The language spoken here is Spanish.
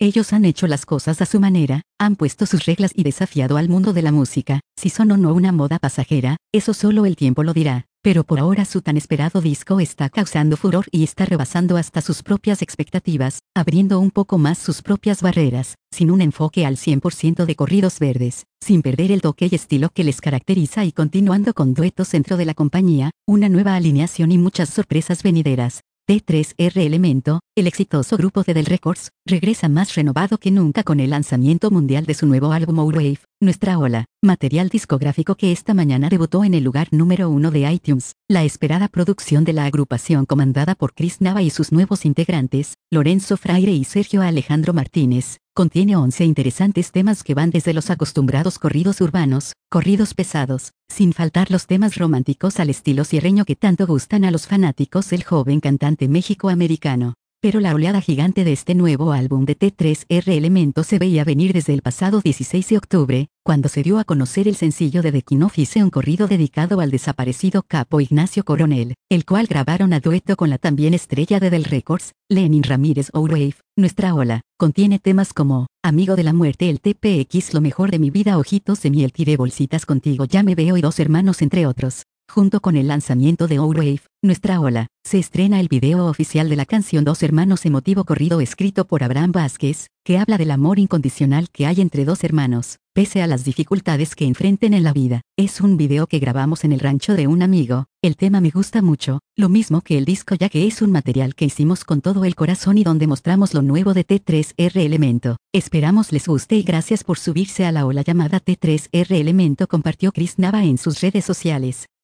Ellos han hecho las cosas a su manera, han puesto sus reglas y desafiado al mundo de la música. Si son o no una moda pasajera, eso solo el tiempo lo dirá. Pero por ahora su tan esperado disco está causando furor y está rebasando hasta sus propias expectativas, abriendo un poco más sus propias barreras, sin un enfoque al 100% de corridos verdes, sin perder el toque y estilo que les caracteriza y continuando con duetos dentro de la compañía, una nueva alineación y muchas sorpresas venideras. T3R Elemento, el exitoso grupo de Del Records, regresa más renovado que nunca con el lanzamiento mundial de su nuevo álbum Wave, Nuestra Ola, material discográfico que esta mañana debutó en el lugar número 1 de iTunes. La esperada producción de la agrupación comandada por Chris Nava y sus nuevos integrantes, Lorenzo Fraire y Sergio Alejandro Martínez, contiene 11 interesantes temas que van desde los acostumbrados corridos urbanos, corridos pesados, sin faltar los temas románticos al estilo sierreño que tanto gustan a los fanáticos del joven cantante mexicoamericano. Pero la oleada gigante de este nuevo álbum de T3R Elemento se veía venir desde el pasado 16 de octubre, cuando se dio a conocer el sencillo de The King of Ice, un corrido dedicado al desaparecido capo Ignacio Coronel, el cual grabaron a dueto con la también estrella de Del Records, Lenin Ramírez. Wave, Nuestra Ola, contiene temas como Amigo de la Muerte, el TPX, Lo Mejor de Mi Vida, Ojitos de Miel, Tiré Bolsitas Contigo, Ya Me Veo y Dos Hermanos, entre otros. Junto con el lanzamiento de Wave, Nuestra Ola, se estrena el video oficial de la canción Dos Hermanos, emotivo corrido escrito por Abraham Vázquez, que habla del amor incondicional que hay entre dos hermanos, pese a las dificultades que enfrenten en la vida. Es un video que grabamos en el rancho de un amigo. El tema me gusta mucho, lo mismo que el disco, ya que es un material que hicimos con todo el corazón y donde mostramos lo nuevo de T3R Elemento. Esperamos les guste y gracias por subirse a la ola llamada T3R Elemento, compartió Chris Nava en sus redes sociales.